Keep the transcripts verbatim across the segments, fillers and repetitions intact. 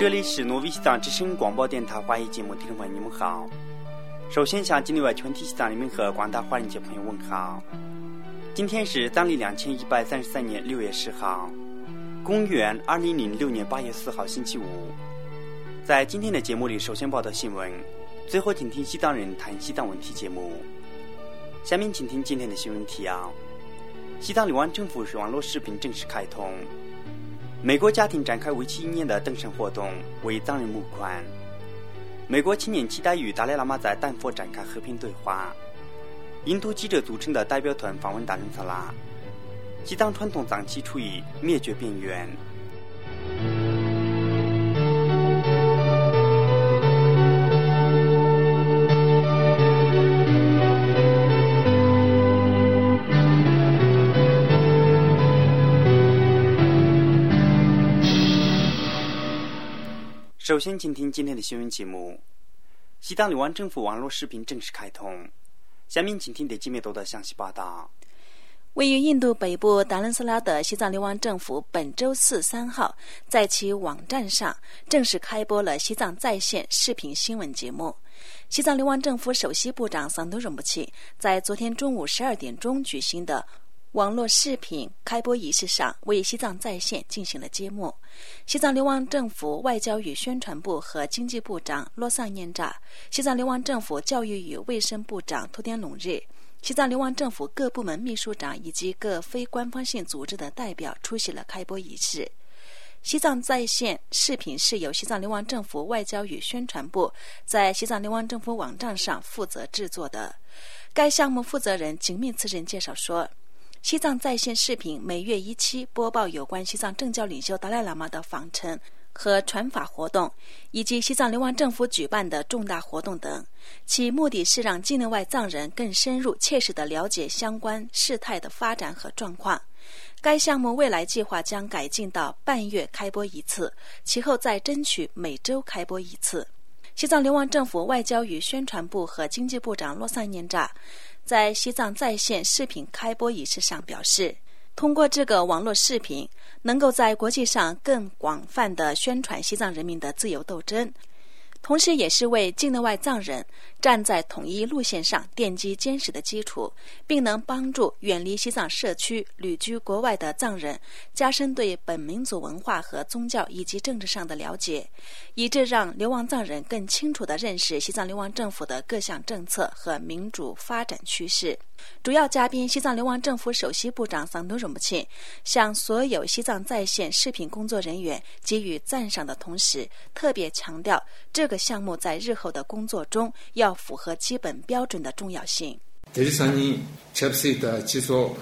这里是挪威西藏之声广播电台华语节目，听众朋友你们好。首先向境内外全体西藏人民和广大华人界朋友问好。今天是藏历两千一百三十三年六月十号，公元二零零六年八月四号星期五。在今天的节目里，首先报道新闻，最后请听西藏人谈西藏问题节目。下面请听今天的新闻提要：西藏流亡政府网络视频正式开通。美国家庭展开为期一年的登山活动，为藏人募款。美国青年期待与达赖喇嘛在丹佛展开和平对话。印度记者组成的代表团访问达仁萨拉。西藏传统藏区处于灭绝边缘。首先请听今天的新闻节目。西藏流亡政府网络视频正式开通。下面请听德基梅多的详细报道。 位于印度北部达仁萨拉的西藏流亡政府本周四三号在其网站上正式开播了西藏在线视频新闻节目。西藏流亡政府首席部长桑多荣布齐在昨天中午十二点钟举行的网络视频开播仪式上为西藏在线进行了揭幕。西藏流亡政府外交与宣传部和经济部长洛桑念扎，西藏流亡政府教育与卫生部长托天龙日，西藏流亡政府各部门秘书长以及各非官方性组织的代表出席了开播仪式。西藏在线视频是由西藏流亡政府外交与宣传部在西藏流亡政府网站上负责制作的。该项目负责人景密次仁介绍说，西藏在线视频每月一期，播报有关西藏政教领袖达赖喇嘛的访程和传法活动，以及西藏流亡政府举办的重大活动等。其目的是让境内外藏人更深入切实地了解相关事态的发展和状况。该项目未来计划将改进到半月开播一次，其后再争取每周开播一次。西藏流亡政府外交与宣传部和经济部长洛桑念扎在西藏在线视频开播仪式上表示，通过这个网络视频能够在国际上更广泛地宣传西藏人民的自由斗争，同时也是为境内外藏人站在统一路线上奠基坚实的基础，并能帮助远离西藏社区旅居国外的藏人加深对本民族文化和宗教以及政治上的了解，以致让流亡藏人更清楚地认识西藏流亡政府的各项政策和民主发展趋势。主要嘉宾西藏流亡政府首席部长桑多荣布齐向所有西藏在线视频工作人员给予赞赏的同时，特別强調這個項目在日後的工作中要符合基本標準的重要性。 대리산이 접수했다 지소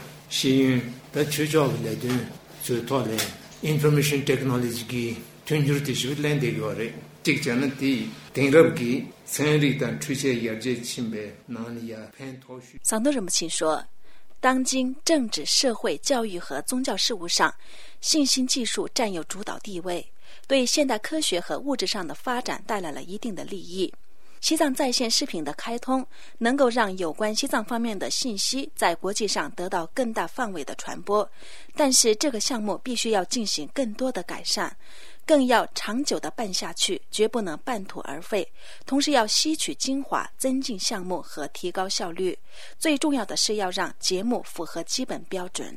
시윤 다 주저하려든 주토래 인포메이션 테크놀로지 tunjurti shibitland gore tikjana ti tengrabki senritan chuche yarje chimbe naniya pen toshu。 桑多仁布齐说，当今政治、社会、教育和宗教事务上，信息技术占有主导地位，对现代科学和物质上的发展带来了一定的利益。西藏在线视频的开通能够让有关西藏方面的信息在国际上得到更大范围的传播，但是这个项目必须要进行更多的改善，更要长久地办下去，绝不能半途而废，同时要吸取精华，增进项目和提高效率。最重要的是要让节目符合基本标准。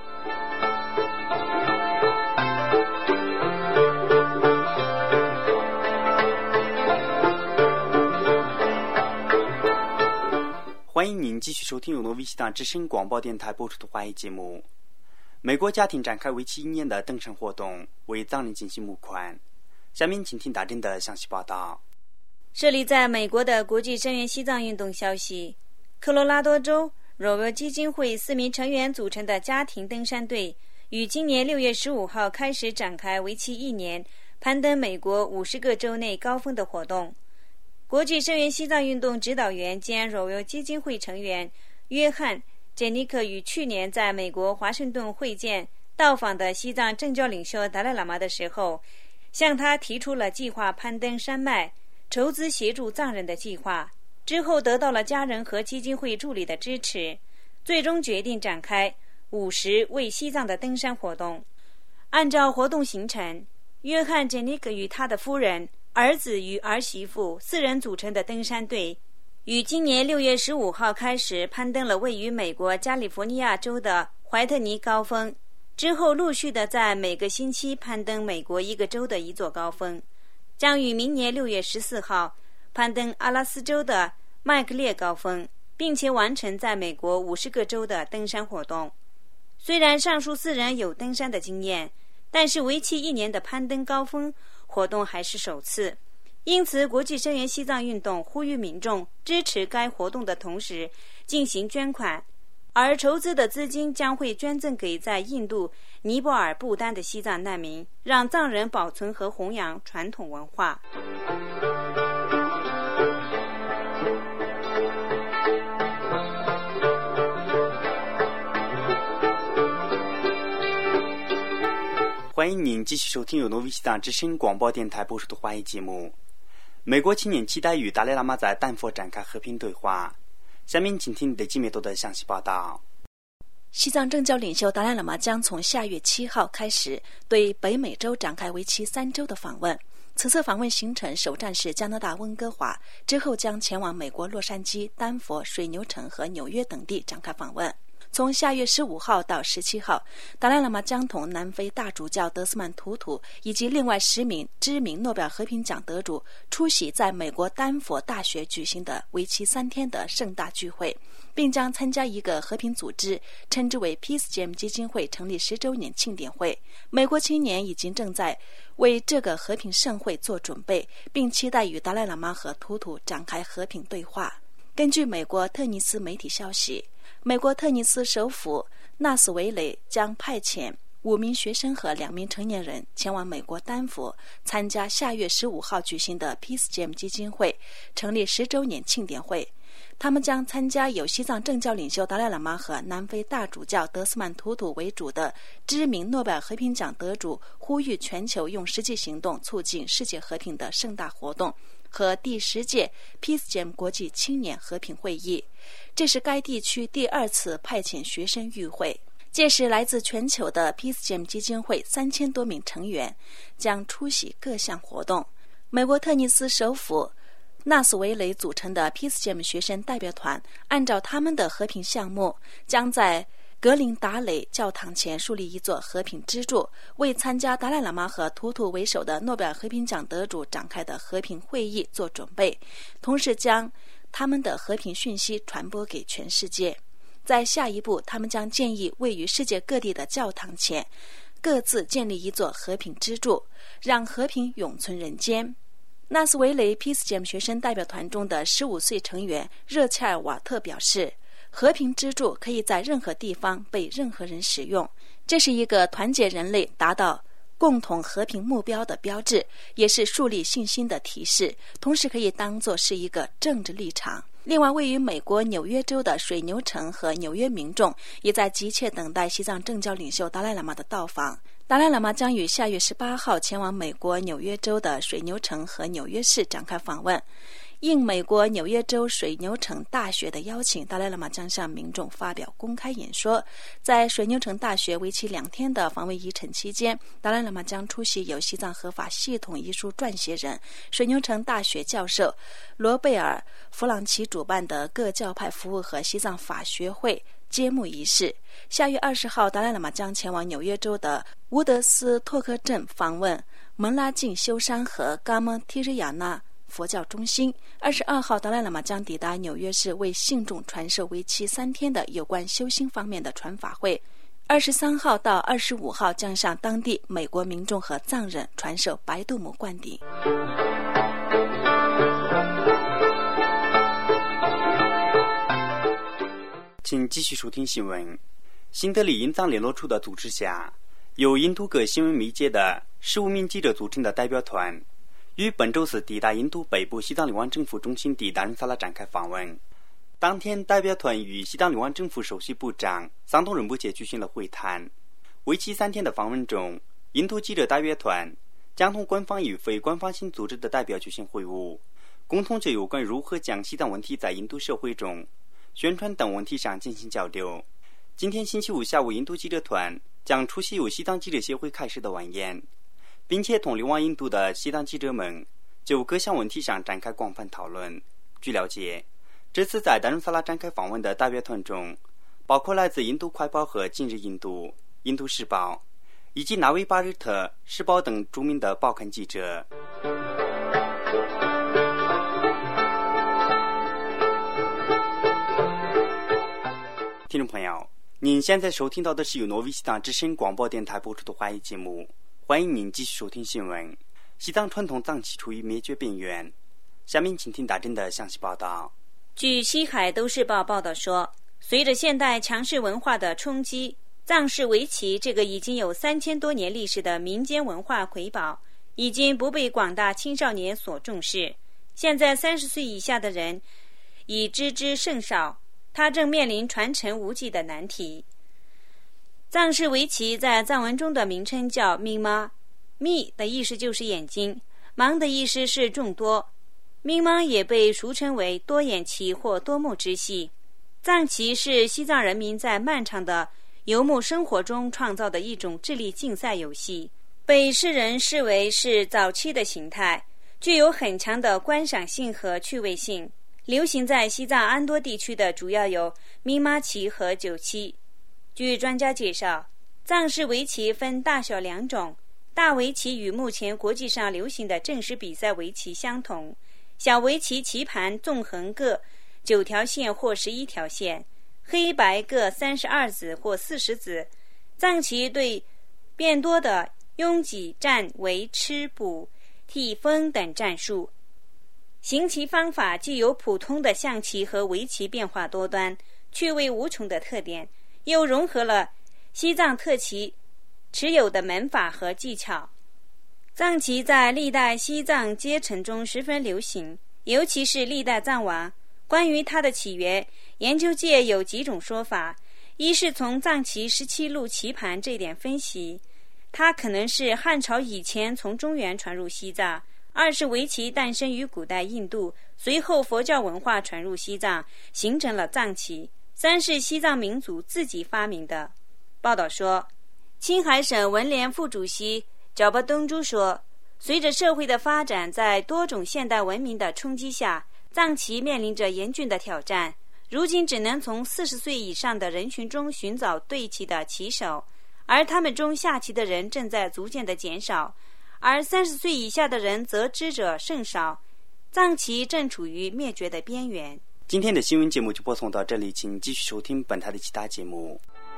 欢迎您继续收听由挪威西藏之声广播电台播出的华语节目。美国家庭展开为期一年的登山活动，为藏人进行募款。下面请听大真的详细报道。 设立在美国的国际声援西藏运动消息，科罗拉多州 Royal 基金会四名成员组成的家庭登山队于今年六月十五号开始展开为期一年攀登美国五十个州内高峰的活动。国际声援西藏运动指导员兼 Royal 基金会成员约翰·简尼克与去年在美国华盛顿会见到访的西藏政教领袖达赖喇嘛的时候，向他提出了计划攀登山脉、筹资协助藏人的计划，之后得到了家人和基金会助理的支持，最终决定展开五十为西藏的登山活动。按照活动行程， 约翰·珍尼格与他的夫人、儿子与儿媳妇四人组成的登山队，于今年六月十五号开始攀登了位于美国加利福尼亚州的怀特尼高峰，之后陆续的在每个星期攀登美国一个州的一座高峰，将于明年六月十四号攀登阿拉斯州的麦克列高峰，并且完成在美国五十个州的登山活动。虽然上述四人有登山的经验，但是为期一年的攀登高峰活动还是首次，因此国际声援西藏运动呼吁民众支持该活动的同时进行捐款，而筹资的资金将会捐赠给在印度、尼泊尔、不丹的西藏难民，让藏人保存和弘扬传统文化。 欢迎您继续收听由诺维西藏之声广播电台播出的华语节目。美国青年期待与达赖喇嘛在丹佛展开和平对话。下面请听雷吉梅多的详细报道。 西藏政教领袖达赖喇嘛将从下月七号开始对北美洲展开为期三周的访问。此次访问行程首站是加拿大温哥华，之后将前往美国洛杉矶、丹佛、水牛城和纽约等地展开访问。从下月十五号到十七号，达赖喇嘛将同南非大主教德斯曼图图以及另外十名知名诺贝尔和平奖得主出席在美国丹佛大学举行的为期三天的盛大聚会，并将参加一个和平组织称之为 Peace Jam 基金会成立十周年庆典会。美国青年已经正在为这个和平盛会做准备，并期待与达赖喇嘛和图图展开和平对话。根据美国特尼斯媒体消息，美国特尼斯首府纳斯维雷将派遣五名学生和两名成年人前往美国丹佛参加下月十五号举行的 Peace Jam 基金会成立十周年庆典会。他们将参加由西藏政教领袖达赖喇嘛和南非大主教德斯曼图图为主的知名诺贝尔和平奖得主呼吁全球用实际行动促进世界和平的盛大活动和第十届 Peace Jam 国际青年和平会议。这是该地区第二次派遣学生与会，届时来自全球的 Peace Jam 基金会三千多名成员将出席各项活动。美国特尼斯首府纳斯维雷组成的 Peace Jam 学生代表团按照他们的和平项目，将在格林达雷教堂前树立一座和平支柱，为参加达赖喇嘛和图图为首的诺贝尔和平奖得主展开的和平会议做准备，同时将他们的和平讯息传播给全世界。在下一步，他们将建议位于世界各地的教堂前各自建立一座和平支柱，让和平永存人间。纳斯维雷 Peace Jam 学生代表团中的十五岁成员热切尔瓦特表示，和平支柱可以在任何地方被任何人使用，这是一个团结人类达到共同和平目标的标志，也是树立信心的提示，同时可以当作是一个政治立场。另外，位于美国纽约州的水牛城和纽约民众也在急切等待西藏政教领袖达赖喇嘛的到访。达赖喇嘛将于下月十八号前往美国纽约州的水牛城和纽约市展开访问。应美国纽约州水牛城大学的邀请，达赖喇嘛将向民众发表公开演说。在水牛城大学为期两天的访问仪程期间，达赖喇嘛将出席由西藏合法系统一书撰写人、水牛城大学教授罗贝尔·弗朗奇主办的各教派服务和西藏法学会揭幕仪式。下月二十号，达赖喇嘛将前往纽约州的乌德斯托克镇访问蒙拉净修山和嘎蒙提日亚纳佛教中心。二十二号，达赖喇嘛将抵达纽约市，为信众传授为期三天的有关修心方面的传法会。二十三号到二十五号将向当地美国民众和藏人传授白度母灌顶。 请继续收听新闻。新德里印藏联络处的组织下，由印度各新闻媒介的十五名记者组成的代表团于本周四抵达印度北部西藏流亡政府中心地达仁萨拉展开访问。当天，代表团与西藏流亡政府首席部长桑东仁波切举行了会谈。为期三天的访问中，印度记者代表团将同官方与非官方性组织的代表举行会晤，共同就有关如何将西藏问题在印度社会中宣传等问题上进行交流。今天星期五下午，印度记者团将出席由西藏记者协会开始的晚宴， 并且同流亡印度的西藏记者们就各项问题上展开广泛讨论。据了解，这次在达伦萨拉展开访问的代表团中，包括来自印度快报和今日印度、印度时报以及纳维巴日特时报等著名的报刊记者。听众朋友，您现在收听到的是由挪威西藏之声广播电台播出的华语节目，欢迎您继续收听新闻。西藏传统藏旗处于灭绝边缘，下面请听大震的详细报道。 据西海都市报报道说，随着现代强势文化的冲击，藏式围棋这个已经有三千多年历史的民间文化瑰宝已经不被广大青少年所重视。现在三十岁以下的人已知之甚少，它正面临传承无忌的难题。藏式围棋在藏文中的名称叫密妈，密的意思就是眼睛，芒的意思是众多，密妈也被俗称为多眼棋或多目之系。藏棋是西藏人民在漫长的游牧生活中创造的一种智力竞赛游戏，被世人视为是早期的形态，具有很强的观赏性和趣味性。流行在西藏安多地区的主要有密妈棋和九棋。据专家介绍，藏式围棋分大小两种，大围棋与目前国际上流行的正式比赛围棋相同，小围棋棋盘纵横各九条线或十一条线，黑白各三十二子或四十子。藏棋对变多的拥挤、战、围、吃、补、替、封等战术。行棋方法既有普通的象棋和围棋变化多端、趣味无穷的特点，又融合了西藏特棋持有的门法和技巧。藏棋在历代西藏阶层中十分流行，尤其是历代藏王。关于它的起源，研究界有几种说法。一是从藏棋十七路棋盘这点分析，它可能是汉朝以前从中原传入西藏；二是围棋诞生于古代印度，随后佛教文化传入西藏，形成了藏棋；三是西藏民族自己发明的。报道说，青海省文联副主席脚巴东珠说，随着社会的发展，在多种现代文明的冲击下，藏棋面临着严峻的挑战，如今只能从四十岁以上的人群中寻找对棋的棋手，而他们中下棋的人正在逐渐的减少，而三十岁以下的人则知者甚少，藏棋正处于灭绝的边缘。 今天的新闻节目就播送到这里，请继续收听本台的其他节目。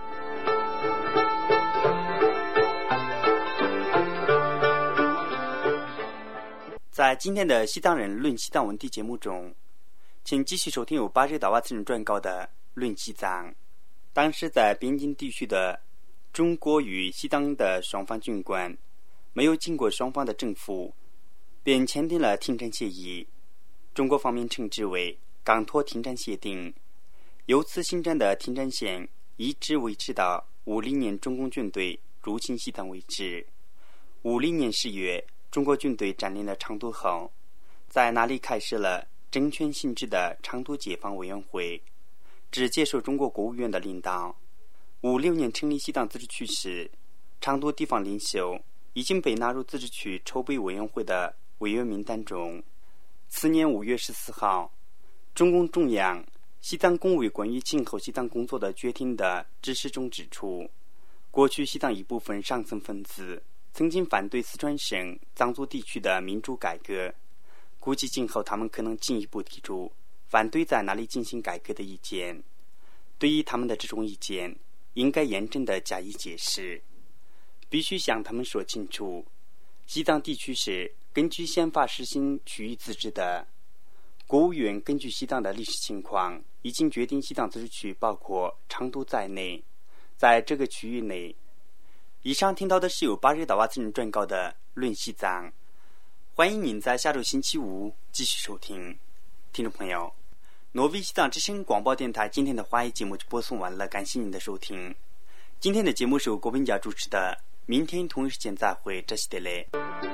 在今天的西藏人论西藏问题节目中，请继续收听由巴日达瓦次人撰稿的论西藏。当时在边境地区的中国与西藏的双方军官没有经过双方的政府，便签订了停战协议，中国方面称之为港托停战协定。由此新战的停战线一直维持到五零年中共军队入侵西藏为止。五零年十月，中国军队占领了昌都后，在那里开设了政权性质的昌都解放委员会，只接受中国国务院的领导。五六年成立西藏自治区时，昌都地方领袖已经被纳入自治区筹备委员会的委员名单中。次年五月十四号，中共中央西藏工委关于今后西藏工作的决定的指示中指出，过去西藏一部分上层分子曾经反对四川省藏族地区的民主改革，估计今后他们可能进一步提出反对在那里进行改革的意见。对于他们的这种意见，应该严正地加以解释，必须向他们说清楚，西藏地区是根据宪法实行区域自治的。国务院根据西藏的历史情况，已经决定西藏自治区包括昌都在内，在这个区域内。以上听到的是由巴日达瓦次人撰稿的论西藏，欢迎您在下周星期五继续收听。听众朋友，挪威西藏之声广播电台今天的华语节目就播送完了，感谢您的收听。今天的节目是由郭本家主持的，明天同一时间再会，这是的嘞。